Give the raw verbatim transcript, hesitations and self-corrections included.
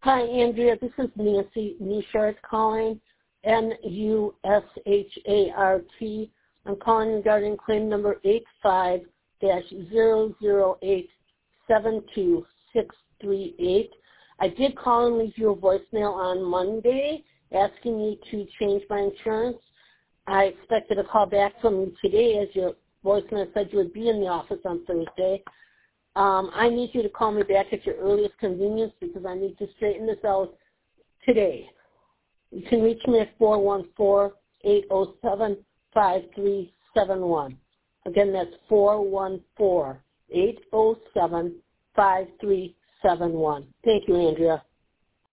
Hi, Andrea. This is Nancy Nushart calling, N U S H A R T. I'm calling regarding claim number eight five dash zero zero eight seven two six three eight. I did call and leave you a voicemail on Monday asking you to change my insurance. I expected a call back from you today, as your voicemail said you would be in the office on Thursday. Um, I need you to call me back at your earliest convenience because I need to straighten this out today. You can reach me at four one four, eight zero seven, five three seven one. Again, that's four one four, eight zero seven, five three seven one. Thank you, Andrea.